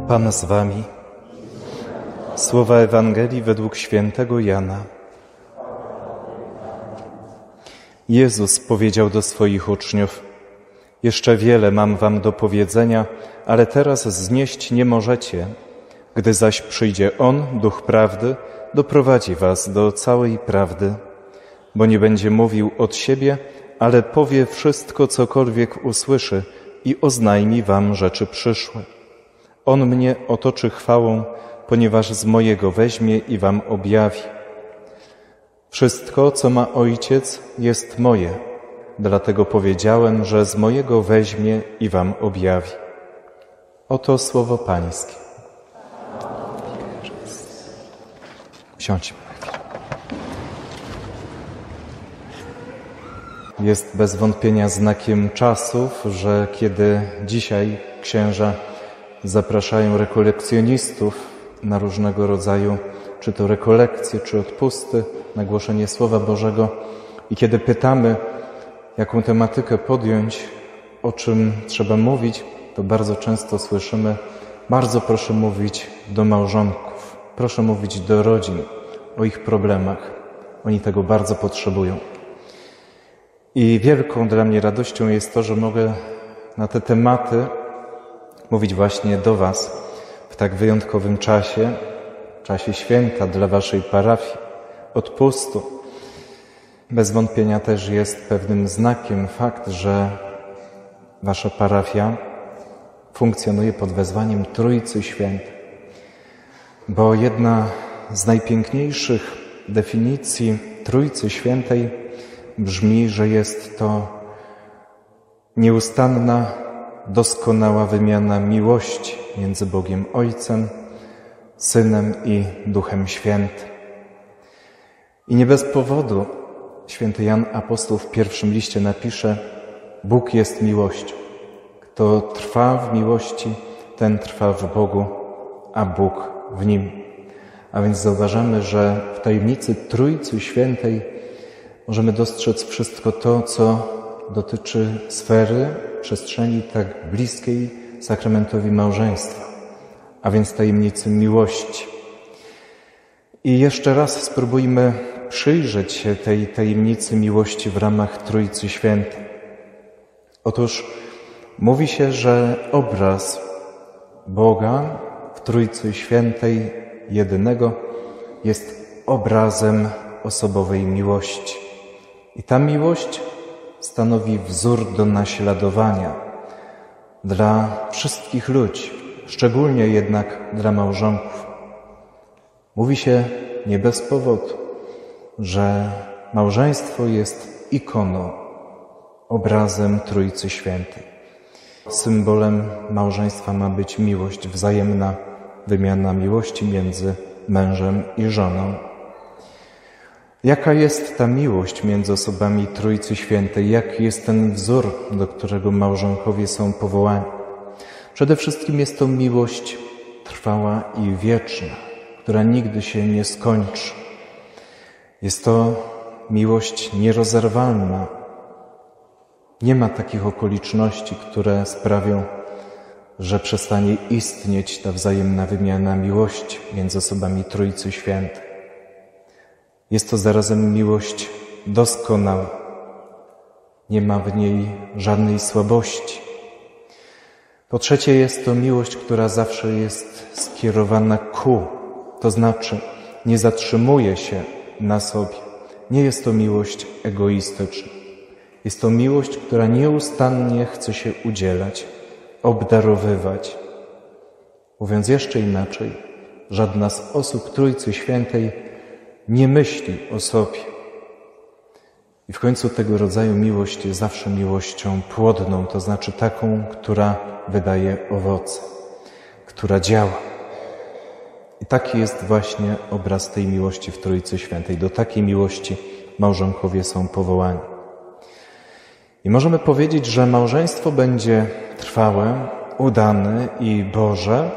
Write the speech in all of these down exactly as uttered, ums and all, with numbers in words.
Pan z wami. Słowa Ewangelii według świętego Jana. Jezus powiedział do swoich uczniów: jeszcze wiele mam wam do powiedzenia, ale teraz znieść nie możecie. Gdy zaś przyjdzie On, Duch Prawdy, doprowadzi was do całej prawdy. Bo nie będzie mówił od siebie, ale powie wszystko, cokolwiek usłyszy i oznajmi wam rzeczy przyszłe. On mnie otoczy chwałą, ponieważ z mojego weźmie i wam objawi. Wszystko, co ma Ojciec, jest moje, dlatego powiedziałem, że z mojego weźmie i wam objawi. Oto słowo Pańskie. Siądźmy. Jest bez wątpienia znakiem czasów, że kiedy dzisiaj księża zapraszają rekolekcjonistów na różnego rodzaju, czy to rekolekcje, czy odpusty, na głoszenie Słowa Bożego i kiedy pytamy, jaką tematykę podjąć, o czym trzeba mówić, to bardzo często słyszymy: bardzo proszę mówić do małżonków, proszę mówić do rodzin o ich problemach. Oni tego bardzo potrzebują. I wielką dla mnie radością jest to, że mogę na te tematy mówić właśnie do was w tak wyjątkowym czasie, czasie święta dla waszej parafii, odpustu. Bez wątpienia też jest pewnym znakiem fakt, że wasza parafia funkcjonuje pod wezwaniem Trójcy Świętej. Bo jedna z najpiękniejszych definicji Trójcy Świętej brzmi, że jest to nieustanna, doskonała wymiana miłości między Bogiem Ojcem, Synem i Duchem Świętym. I nie bez powodu święty Jan Apostoł w pierwszym liście napisze: Bóg jest miłością. Kto trwa w miłości, ten trwa w Bogu, a Bóg w nim. A więc zauważamy, że w tajemnicy Trójcy Świętej możemy dostrzec wszystko to, co dotyczy sfery, przestrzeni tak bliskiej sakramentowi małżeństwa, a więc tajemnicy miłości. I jeszcze raz spróbujmy przyjrzeć się tej tajemnicy miłości w ramach Trójcy Świętej. Otóż mówi się, że obraz Boga w Trójcy Świętej jedynego jest obrazem osobowej miłości. I ta miłość stanowi wzór do naśladowania dla wszystkich ludzi, szczególnie jednak dla małżonków. Mówi się nie bez powodu, że małżeństwo jest ikoną, obrazem Trójcy Świętej. Symbolem małżeństwa ma być miłość wzajemna, wymiana miłości między mężem i żoną. Jaka jest ta miłość między osobami Trójcy Świętej? Jaki jest ten wzór, do którego małżonkowie są powołani? Przede wszystkim jest to miłość trwała i wieczna, która nigdy się nie skończy. Jest to miłość nierozerwalna. Nie ma takich okoliczności, które sprawią, że przestanie istnieć ta wzajemna wymiana miłości między osobami Trójcy Świętej. Jest to zarazem miłość doskonała. Nie ma w niej żadnej słabości. Po trzecie, jest to miłość, która zawsze jest skierowana ku, to znaczy nie zatrzymuje się na sobie. Nie jest to miłość egoistyczna. Jest to miłość, która nieustannie chce się udzielać, obdarowywać. Mówiąc jeszcze inaczej, żadna z osób Trójcy Świętej nie myśli o sobie. I w końcu tego rodzaju miłość jest zawsze miłością płodną, to znaczy taką, która wydaje owoce, która działa. I taki jest właśnie obraz tej miłości w Trójcy Świętej. Do takiej miłości małżonkowie są powołani. I możemy powiedzieć, że małżeństwo będzie trwałe, udane i Boże,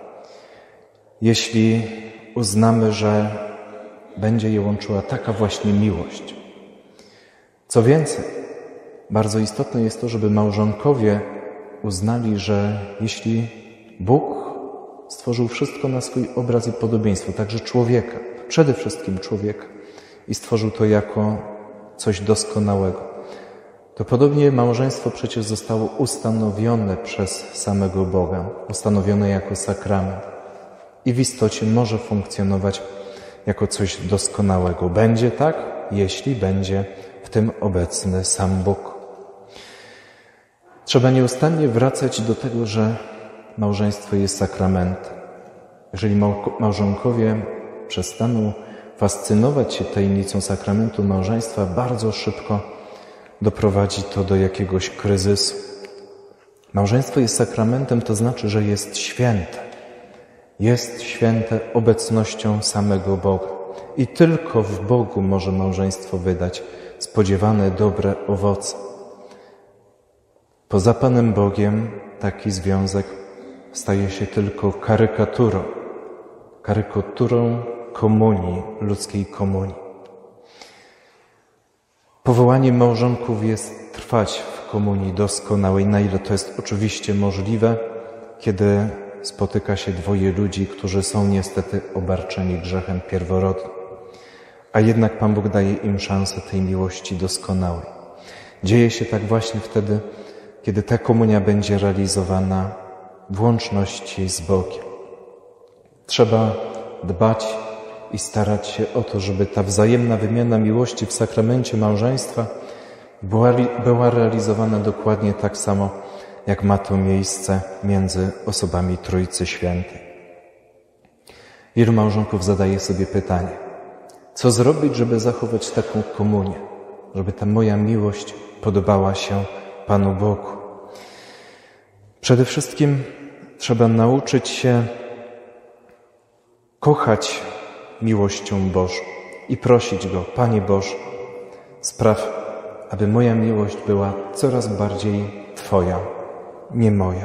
jeśli uznamy, że będzie je łączyła taka właśnie miłość. Co więcej, bardzo istotne jest to, żeby małżonkowie uznali, że jeśli Bóg stworzył wszystko na swój obraz i podobieństwo, także człowieka, przede wszystkim człowieka. I stworzył to jako coś doskonałego. To podobnie małżeństwo przecież zostało ustanowione przez samego Boga, ustanowione jako sakrament. I w istocie może funkcjonować jako coś doskonałego. Będzie tak, jeśli będzie w tym obecny sam Bóg. Trzeba nieustannie wracać do tego, że małżeństwo jest sakramentem. Jeżeli małżonkowie przestaną fascynować się tajemnicą sakramentu małżeństwa, bardzo szybko doprowadzi to do jakiegoś kryzysu. Małżeństwo jest sakramentem, to znaczy, że jest święte. Jest święte obecnością samego Boga. I tylko w Bogu może małżeństwo wydać spodziewane dobre owoce. Poza Panem Bogiem taki związek staje się tylko karykaturą. Karykaturą komunii, ludzkiej komunii. Powołanie małżonków jest trwać w komunii doskonałej, na ile to jest oczywiście możliwe, kiedy spotyka się dwoje ludzi, którzy są niestety obarczeni grzechem pierworodnym. A jednak Pan Bóg daje im szansę tej miłości doskonałej. Dzieje się tak właśnie wtedy, kiedy ta komunia będzie realizowana w łączności z Bogiem. Trzeba dbać i starać się o to, żeby ta wzajemna wymiana miłości w sakramencie małżeństwa była, była realizowana dokładnie tak samo, jak ma to miejsce między osobami Trójcy Świętej. Wielu małżonków zadaje sobie pytanie, co zrobić, żeby zachować taką komunię, żeby ta moja miłość podobała się Panu Bogu. Przede wszystkim trzeba nauczyć się kochać miłością Bożą i prosić Go, Panie Boże, spraw, aby moja miłość była coraz bardziej Twoja, nie moja.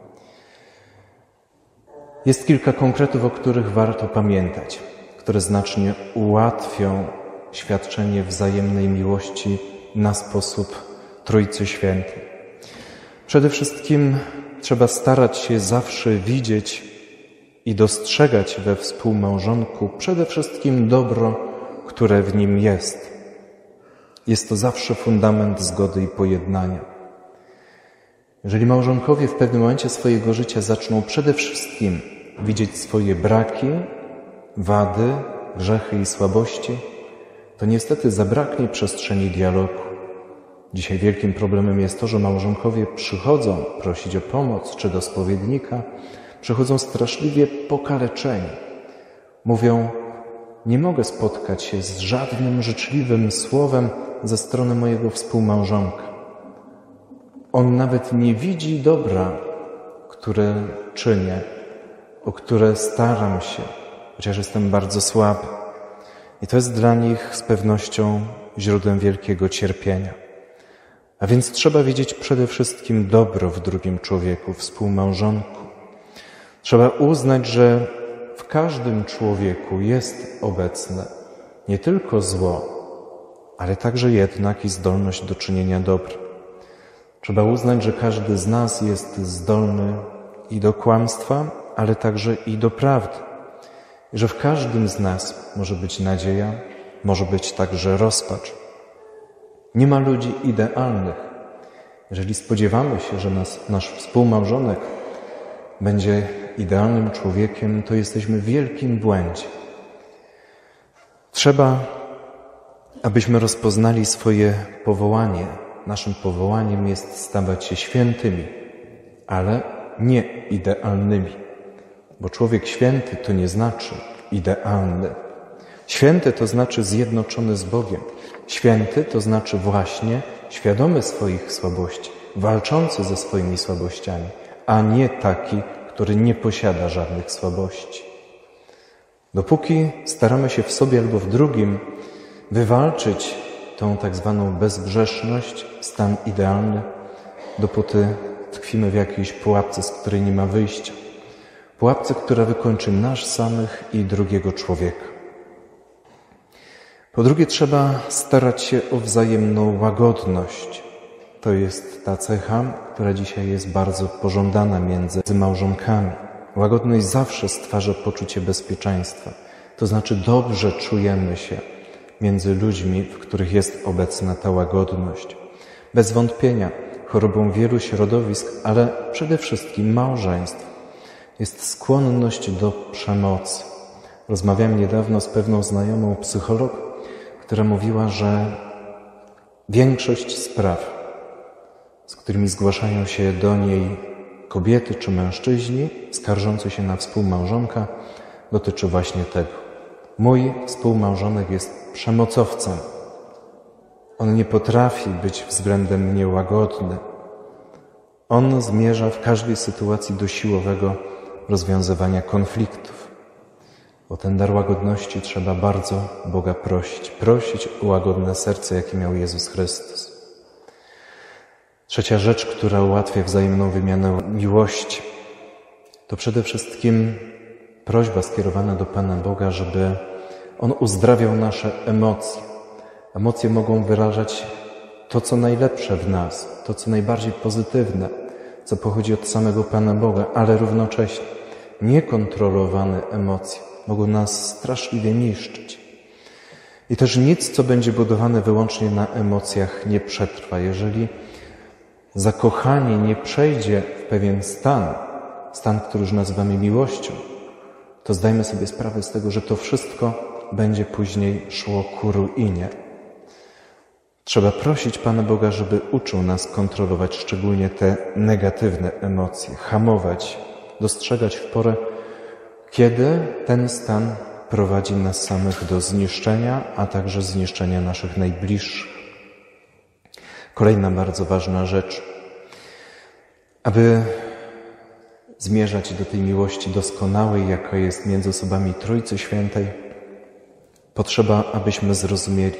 Jest kilka konkretów, o których warto pamiętać, które znacznie ułatwią świadczenie wzajemnej miłości na sposób Trójcy Świętej. Przede wszystkim trzeba starać się zawsze widzieć i dostrzegać we współmałżonku przede wszystkim dobro, które w nim jest. Jest to zawsze fundament zgody i pojednania. Jeżeli małżonkowie w pewnym momencie swojego życia zaczną przede wszystkim widzieć swoje braki, wady, grzechy i słabości, to niestety zabraknie przestrzeni dialogu. Dzisiaj wielkim problemem jest to, że małżonkowie przychodzą prosić o pomoc czy do spowiednika, przychodzą straszliwie pokaleczeni. Mówią, nie mogę spotkać się z żadnym życzliwym słowem ze strony mojego współmałżonka. On nawet nie widzi dobra, które czynię, o które staram się, chociaż jestem bardzo słaby. I to jest dla nich z pewnością źródłem wielkiego cierpienia. A więc trzeba widzieć przede wszystkim dobro w drugim człowieku, współmałżonku. Trzeba uznać, że w każdym człowieku jest obecne nie tylko zło, ale także jednak i zdolność do czynienia dobra. Trzeba uznać, że każdy z nas jest zdolny i do kłamstwa, ale także i do prawdy. I że w każdym z nas może być nadzieja, może być także rozpacz. Nie ma ludzi idealnych. Jeżeli spodziewamy się, że nas, nasz współmałżonek będzie idealnym człowiekiem, to jesteśmy w wielkim błędzie. Trzeba, abyśmy rozpoznali swoje powołanie. Naszym powołaniem jest stawać się świętymi, ale nie idealnymi. Bo człowiek święty to nie znaczy idealny. Święty to znaczy zjednoczony z Bogiem. Święty to znaczy właśnie świadomy swoich słabości, walczący ze swoimi słabościami, a nie taki, który nie posiada żadnych słabości. Dopóki staramy się w sobie albo w drugim wywalczyć tą tak zwaną bezgrzeszność, stan idealny, dopóty tkwimy w jakiejś pułapce, z której nie ma wyjścia. Pułapce, która wykończy nas samych i drugiego człowieka. Po drugie, trzeba starać się o wzajemną łagodność. To jest ta cecha, która dzisiaj jest bardzo pożądana między małżonkami. Łagodność zawsze stwarza poczucie bezpieczeństwa. To znaczy dobrze czujemy się między ludźmi, w których jest obecna ta łagodność. Bez wątpienia chorobą wielu środowisk, ale przede wszystkim małżeństw jest skłonność do przemocy. Rozmawiałem niedawno z pewną znajomą psycholog, która mówiła, że większość spraw, z którymi zgłaszają się do niej kobiety czy mężczyźni skarżący się na współmałżonka, dotyczy właśnie tego. Mój współmałżonek jest przemocowcem. On nie potrafi być względem mnie łagodny. On zmierza w każdej sytuacji do siłowego rozwiązywania konfliktów. O ten dar łagodności trzeba bardzo Boga prosić. Prosić o łagodne serce, jakie miał Jezus Chrystus. Trzecia rzecz, która ułatwia wzajemną wymianę miłości, to przede wszystkim prośba skierowana do Pana Boga, żeby On uzdrawiał nasze emocje. Emocje mogą wyrażać to, co najlepsze w nas, to, co najbardziej pozytywne, co pochodzi od samego Pana Boga, ale równocześnie niekontrolowane emocje mogą nas straszliwie niszczyć. I też nic, co będzie budowane wyłącznie na emocjach, nie przetrwa. Jeżeli zakochanie nie przejdzie w pewien stan, stan, który już nazywamy miłością, to zdajmy sobie sprawę z tego, że to wszystko będzie później szło ku ruinie. Trzeba prosić Pana Boga, żeby uczył nas kontrolować szczególnie te negatywne emocje, hamować, dostrzegać w porę, kiedy ten stan prowadzi nas samych do zniszczenia, a także zniszczenia naszych najbliższych. Kolejna bardzo ważna rzecz. Aby zmierzać do tej miłości doskonałej, jaka jest między osobami Trójcy Świętej, potrzeba, abyśmy zrozumieli,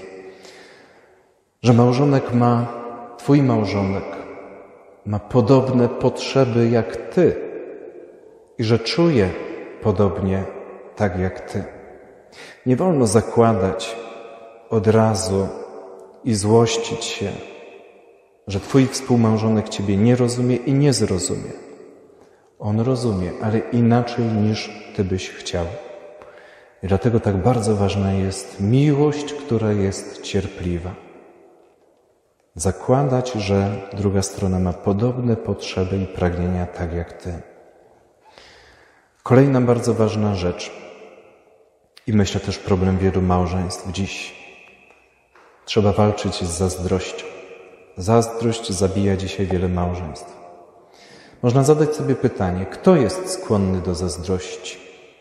że małżonek ma, Twój małżonek ma podobne potrzeby jak Ty i że czuje podobnie tak jak Ty. Nie wolno zakładać od razu i złościć się, że Twój współmałżonek Ciebie nie rozumie i nie zrozumie. On rozumie, ale inaczej niż Ty byś chciał. I dlatego tak bardzo ważna jest miłość, która jest cierpliwa. Zakładać, że druga strona ma podobne potrzeby i pragnienia tak jak Ty. Kolejna bardzo ważna rzecz i myślę też problem wielu małżeństw dziś. Trzeba walczyć z zazdrością. Zazdrość zabija dzisiaj wiele małżeństw. Można zadać sobie pytanie, kto jest skłonny do zazdrości?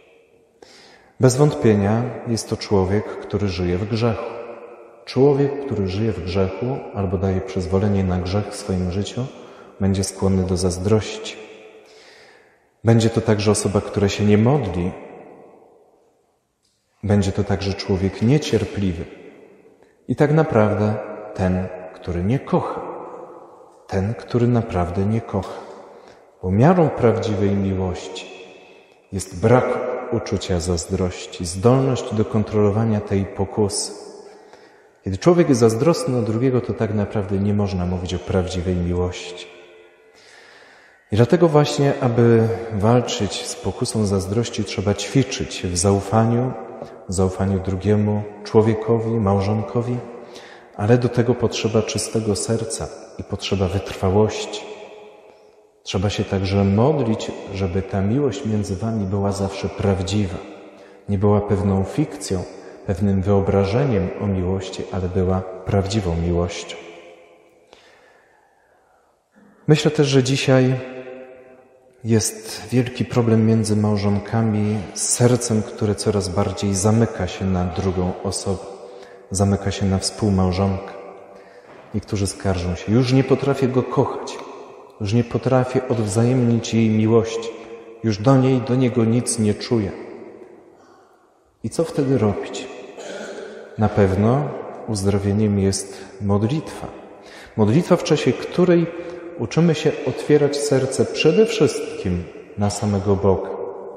Bez wątpienia jest to człowiek, który żyje w grzechu. Człowiek, który żyje w grzechu albo daje przyzwolenie na grzech w swoim życiu, będzie skłonny do zazdrości. Będzie to także osoba, która się nie modli. Będzie to także człowiek niecierpliwy. I tak naprawdę ten, który nie kocha. Ten, który naprawdę nie kocha. Bo miarą prawdziwej miłości jest brak uczucia zazdrości, zdolność do kontrolowania tej pokusy. Kiedy człowiek jest zazdrosny o drugiego, to tak naprawdę nie można mówić o prawdziwej miłości. I dlatego właśnie, aby walczyć z pokusą zazdrości, trzeba ćwiczyć w zaufaniu, w zaufaniu drugiemu człowiekowi, małżonkowi, ale do tego potrzeba czystego serca i potrzeba wytrwałości. Trzeba się także modlić, żeby ta miłość między wami była zawsze prawdziwa. Nie była pewną fikcją, pewnym wyobrażeniem o miłości, ale była prawdziwą miłością. Myślę też, że dzisiaj jest wielki problem między małżonkami z sercem, które coraz bardziej zamyka się na drugą osobę, zamyka się na współmałżonka. Niektórzy skarżą się, już nie potrafię go kochać, już nie potrafię odwzajemnić jej miłości, już do niej, do niego nic nie czuję. I co wtedy robić? Na pewno uzdrowieniem jest modlitwa. Modlitwa, w czasie której uczymy się otwierać serce przede wszystkim na samego Boga.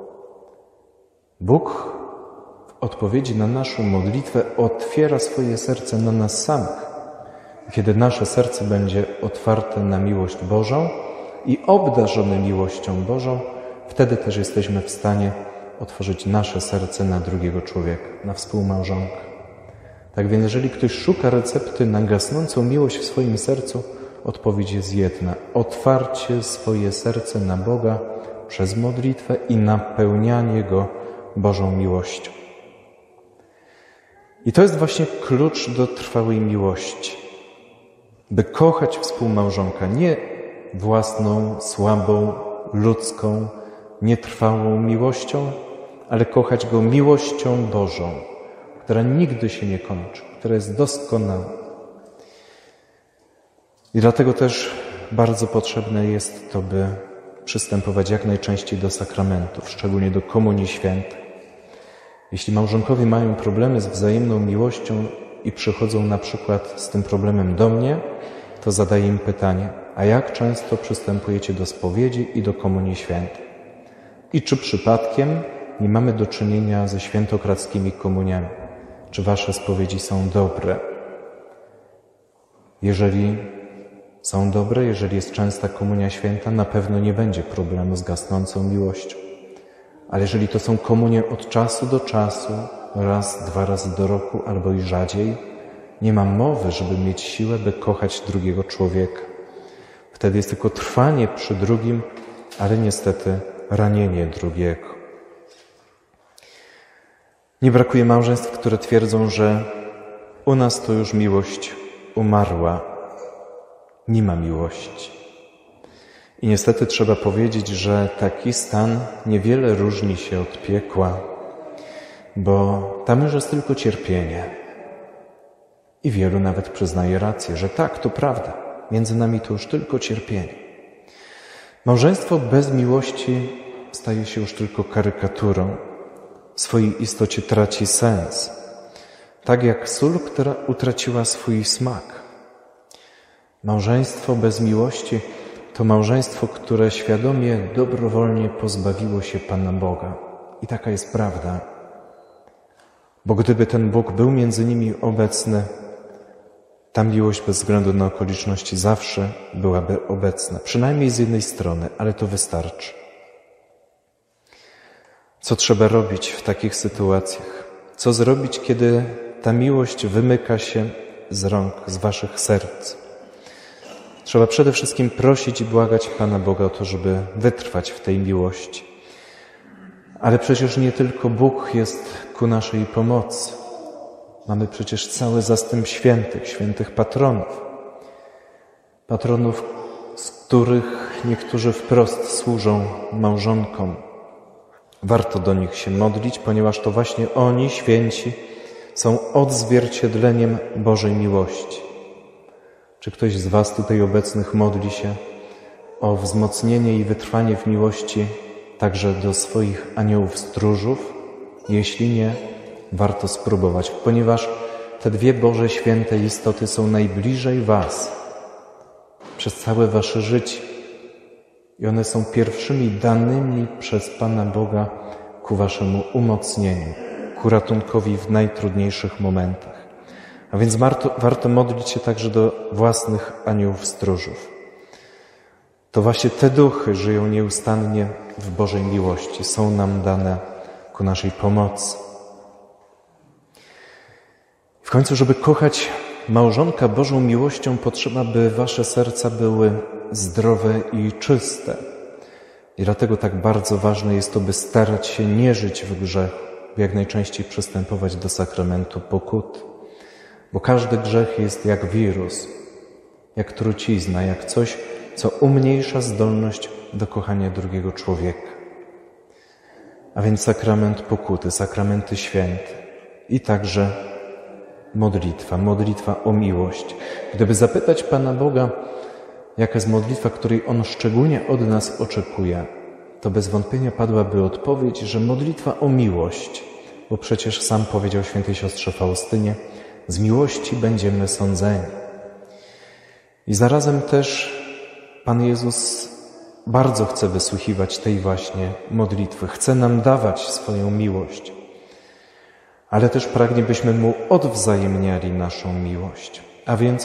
Bóg w odpowiedzi na naszą modlitwę otwiera swoje serce na nas samych. Kiedy nasze serce będzie otwarte na miłość Bożą i obdarzone miłością Bożą, wtedy też jesteśmy w stanie otworzyć nasze serce na drugiego człowieka, na współmałżonka. Tak więc jeżeli ktoś szuka recepty na gasnącą miłość w swoim sercu, odpowiedź jest jedna. Otwarcie swoje serce na Boga przez modlitwę i napełnianie Go Bożą miłością. I to jest właśnie klucz do trwałej miłości. By kochać współmałżonka nie własną, słabą, ludzką, nietrwałą miłością, ale kochać Go miłością Bożą, która nigdy się nie kończy, która jest doskonała. I dlatego też bardzo potrzebne jest to, by przystępować jak najczęściej do sakramentów, szczególnie do Komunii Świętej. Jeśli małżonkowie mają problemy z wzajemną miłością i przychodzą na przykład z tym problemem do mnie, to zadaję im pytanie, a jak często przystępujecie do spowiedzi i do Komunii Świętej? I czy przypadkiem nie mamy do czynienia ze świętokradzkimi komuniami? Czy wasze spowiedzi są dobre? Jeżeli są dobre, jeżeli jest częsta Komunia Święta, na pewno nie będzie problemu z gasnącą miłością. Ale jeżeli to są komunie od czasu do czasu, raz, dwa razy do roku albo i rzadziej, nie ma mowy, żeby mieć siłę, by kochać drugiego człowieka. Wtedy jest tylko trwanie przy drugim, ale niestety ranienie drugiego. Nie brakuje małżeństw, które twierdzą, że u nas to już miłość umarła. Nie ma miłości. I niestety trzeba powiedzieć, że taki stan niewiele różni się od piekła, bo tam już jest tylko cierpienie. I wielu nawet przyznaje rację, że tak, to prawda, między nami to już tylko cierpienie. Małżeństwo bez miłości staje się już tylko karykaturą. W swojej istocie traci sens. Tak jak sól, która utraciła swój smak. Małżeństwo bez miłości to małżeństwo, które świadomie, dobrowolnie pozbawiło się Pana Boga. I taka jest prawda. Bo gdyby ten Bóg był między nimi obecny, ta miłość bez względu na okoliczności zawsze byłaby obecna. Przynajmniej z jednej strony, ale to wystarczy. Co trzeba robić w takich sytuacjach? Co zrobić, kiedy ta miłość wymyka się z rąk, z waszych serc? Trzeba przede wszystkim prosić i błagać Pana Boga o to, żeby wytrwać w tej miłości. Ale przecież nie tylko Bóg jest ku naszej pomocy. Mamy przecież cały zastęp świętych, świętych patronów. Patronów, z których niektórzy wprost służą małżonkom. Warto do nich się modlić, ponieważ to właśnie oni, święci, są odzwierciedleniem Bożej miłości. Czy ktoś z was tutaj obecnych modli się o wzmocnienie i wytrwanie w miłości także do swoich aniołów stróżów? Jeśli nie, warto spróbować, ponieważ te dwie Boże święte istoty są najbliżej was przez całe wasze życie. I one są pierwszymi danymi przez Pana Boga ku waszemu umocnieniu, ku ratunkowi w najtrudniejszych momentach. A więc warto, warto modlić się także do własnych aniołów stróżów. To właśnie te duchy żyją nieustannie w Bożej miłości, są nam dane ku naszej pomocy. W końcu, żeby kochać małżonka Bożą miłością, potrzeba, by wasze serca były zdrowe i czyste. I dlatego tak bardzo ważne jest to, by starać się nie żyć w grzechu, by jak najczęściej przystępować do sakramentu pokuty. Bo każdy grzech jest jak wirus, jak trucizna, jak coś, co umniejsza zdolność do kochania drugiego człowieka. A więc sakrament pokuty, sakramenty święte i także modlitwa, modlitwa o miłość. Gdyby zapytać Pana Boga, jaka jest modlitwa, której On szczególnie od nas oczekuje, to bez wątpienia padłaby odpowiedź, że modlitwa o miłość, bo przecież sam powiedział świętej siostrze Faustynie, z miłości będziemy sądzeni. I zarazem też Pan Jezus bardzo chce wysłuchiwać tej właśnie modlitwy, chce nam dawać swoją miłość, ale też pragnie, byśmy Mu odwzajemniali naszą miłość. A więc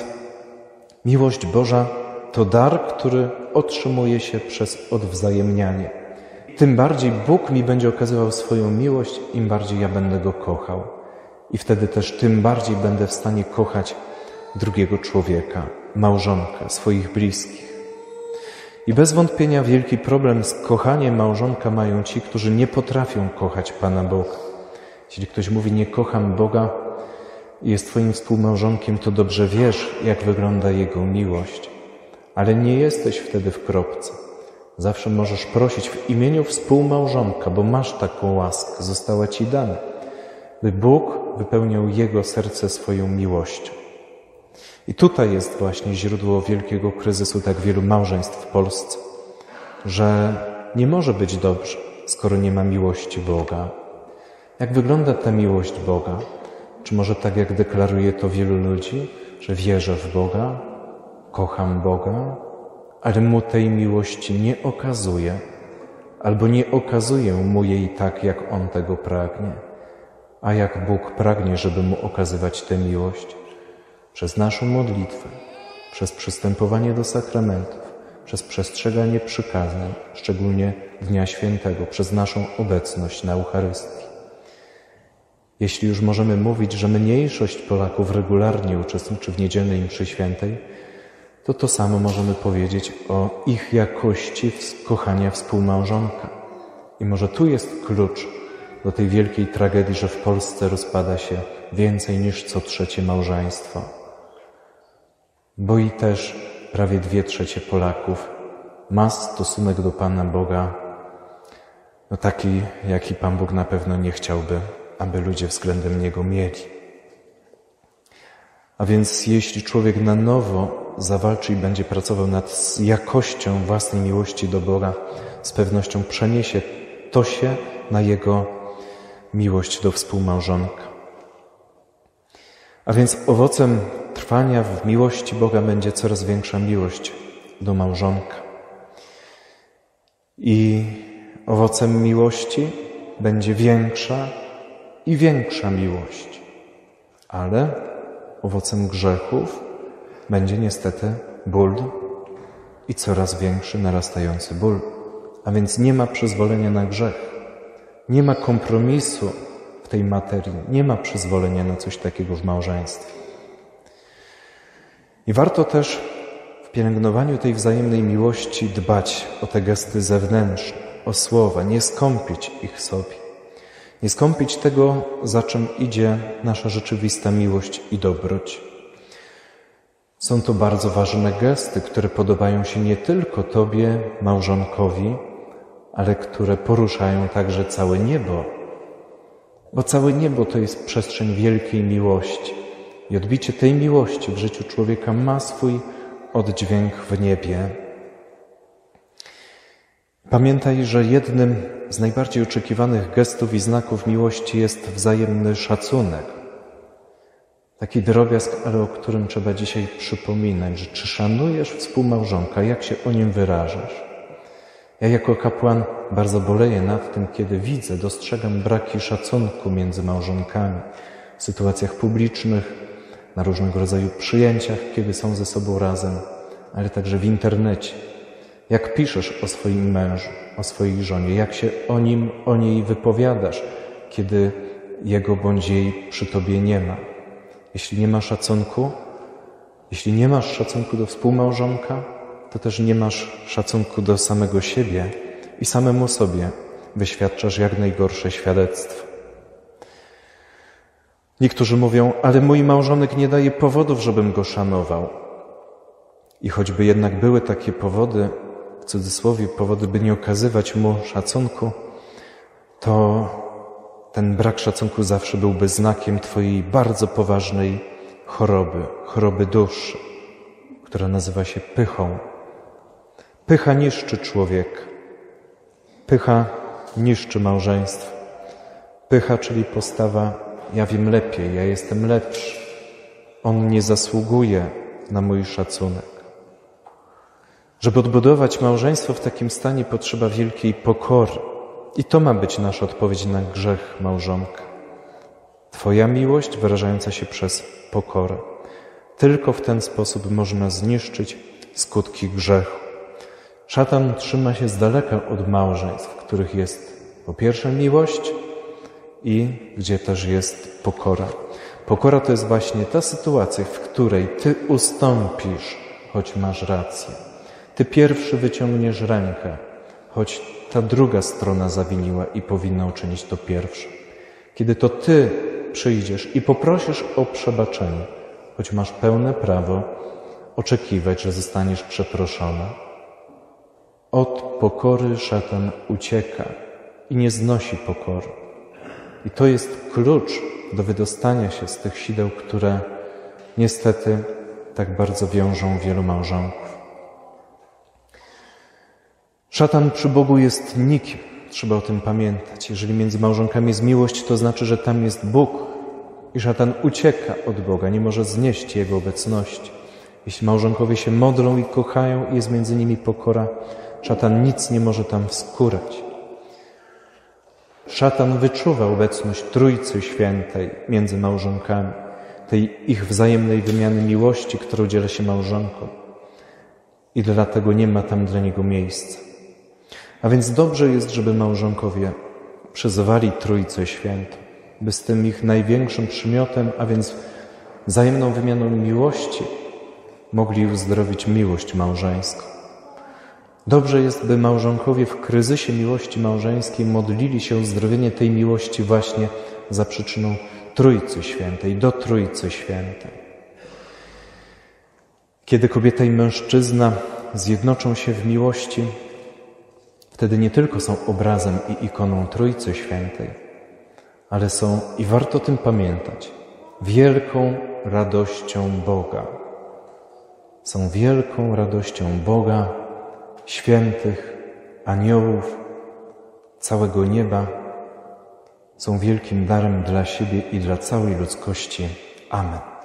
miłość Boża to dar, który otrzymuje się przez odwzajemnianie. tym bardziej Bóg mi będzie okazywał swoją miłość, im bardziej ja będę Go kochał. I wtedy też tym bardziej będę w stanie kochać drugiego człowieka, małżonka, swoich bliskich. I bez wątpienia wielki problem z kochaniem małżonka mają ci, którzy nie potrafią kochać Pana Boga. Jeśli ktoś mówi, nie kocham Boga i jest twoim współmałżonkiem, to dobrze wiesz, jak wygląda Jego miłość. Ale nie jesteś wtedy w kropce. Zawsze możesz prosić w imieniu współmałżonka, bo masz taką łaskę, została ci dana, by Bóg wypełniał jego serce swoją miłością. I tutaj jest właśnie źródło wielkiego kryzysu tak wielu małżeństw w Polsce, że nie może być dobrze, skoro nie ma miłości Boga. Jak wygląda ta miłość Boga? Czy może tak, jak deklaruje to wielu ludzi, że wierzę w Boga, kocham Boga, ale mu tej miłości nie okazuje, albo nie okazuje mu jej tak, jak on tego pragnie. A jak Bóg pragnie, żeby mu okazywać tę miłość? Przez naszą modlitwę, przez przystępowanie do sakramentów, przez przestrzeganie przykazań, szczególnie Dnia Świętego, przez naszą obecność na Eucharystii. Jeśli już możemy mówić, że mniejszość Polaków regularnie uczestniczy w niedzielnej mszy świętej, to to samo możemy powiedzieć o ich jakości kochania współmałżonka. I może tu jest klucz do tej wielkiej tragedii, że w Polsce rozpada się więcej niż co trzecie małżeństwo. Bo i też prawie dwie trzecie Polaków ma stosunek do Pana Boga, no taki, jaki Pan Bóg na pewno nie chciałby, aby ludzie względem Niego mieli. A więc jeśli człowiek na nowo zawalczy i będzie pracował nad jakością własnej miłości do Boga, z pewnością przeniesie to się na jego miłość do współmałżonka. A więc owocem trwania w miłości Boga będzie coraz większa miłość do małżonka. I owocem miłości będzie większa i większa miłość. Ale owocem grzechów będzie niestety ból i coraz większy, narastający ból. A więc nie ma przyzwolenia na grzech. Nie ma kompromisu w tej materii. Nie ma przyzwolenia na coś takiego w małżeństwie. I warto też w pielęgnowaniu tej wzajemnej miłości dbać o te gesty zewnętrzne, o słowa, nie skąpić ich sobie. Nie skąpić tego, za czym idzie nasza rzeczywista miłość i dobroć. Są to bardzo ważne gesty, które podobają się nie tylko Tobie, małżonkowi, ale które poruszają także całe niebo. Bo całe niebo to jest przestrzeń wielkiej miłości. I odbicie tej miłości w życiu człowieka ma swój oddźwięk w niebie. Pamiętaj, że jednym z najbardziej oczekiwanych gestów i znaków miłości jest wzajemny szacunek. Taki drobiazg, ale o którym trzeba dzisiaj przypominać, że czy szanujesz współmałżonka, jak się o nim wyrażasz. Ja jako kapłan bardzo boleję nad tym, kiedy widzę, dostrzegam braki szacunku między małżonkami w sytuacjach publicznych, na różnego rodzaju przyjęciach, kiedy są ze sobą razem, ale także w internecie. Jak piszesz o swoim mężu, o swojej żonie, jak się o nim, o niej wypowiadasz, kiedy jego bądź jej przy tobie nie ma. Jeśli nie ma szacunku, jeśli nie masz szacunku do współmałżonka, to też nie masz szacunku do samego siebie i samemu sobie wyświadczasz jak najgorsze świadectwo. Niektórzy mówią, ale mój małżonek nie daje powodów, żebym go szanował. I choćby jednak były takie powody, w cudzysłowie powody, by nie okazywać mu szacunku, to ten brak szacunku zawsze byłby znakiem twojej bardzo poważnej choroby, choroby duszy, która nazywa się pychą. Pycha niszczy człowieka. Pycha niszczy małżeństwo. Pycha, czyli postawa ja wiem lepiej, ja jestem lepszy. On nie zasługuje na mój szacunek. Żeby odbudować małżeństwo w takim stanie, potrzeba wielkiej pokory. I to ma być nasza odpowiedź na grzech małżonka. Twoja miłość wyrażająca się przez pokorę. Tylko w ten sposób można zniszczyć skutki grzechu. Szatan trzyma się z daleka od małżeństw, w których jest po pierwsze miłość i gdzie też jest pokora. Pokora to jest właśnie ta sytuacja, w której Ty ustąpisz, choć masz rację. Ty pierwszy wyciągniesz rękę, choć ta druga strona zawiniła i powinna uczynić to pierwsze. Kiedy to Ty przyjdziesz i poprosisz o przebaczenie, choć masz pełne prawo oczekiwać, że zostaniesz przeproszona. Od pokory szatan ucieka i nie znosi pokory. I to jest klucz do wydostania się z tych sideł, które niestety tak bardzo wiążą wielu małżonków. Szatan przy Bogu jest nikim. Trzeba o tym pamiętać. Jeżeli między małżonkami jest miłość, to znaczy, że tam jest Bóg. I szatan ucieka od Boga, nie może znieść Jego obecności. Jeśli małżonkowie się modlą i kochają i jest między nimi pokora, szatan nic nie może tam wskórać. Szatan wyczuwa obecność Trójcy Świętej między małżonkami, tej ich wzajemnej wymiany miłości, którą udziela się małżonkom. I dlatego nie ma tam dla niego miejsca. A więc dobrze jest, żeby małżonkowie przyzywali Trójcę Świętą, by z tym ich największym przymiotem, a więc wzajemną wymianą miłości, mogli uzdrowić miłość małżeńską. Dobrze jest, by małżonkowie w kryzysie miłości małżeńskiej modlili się o uzdrowienie tej miłości właśnie za przyczyną Trójcy Świętej, do Trójcy Świętej. Kiedy kobieta i mężczyzna zjednoczą się w miłości, wtedy nie tylko są obrazem i ikoną Trójcy Świętej, ale są, i warto o tym pamiętać, wielką radością Boga. Są wielką radością Boga, świętych, aniołów, całego nieba. Są wielkim darem dla siebie i dla całej ludzkości. Amen.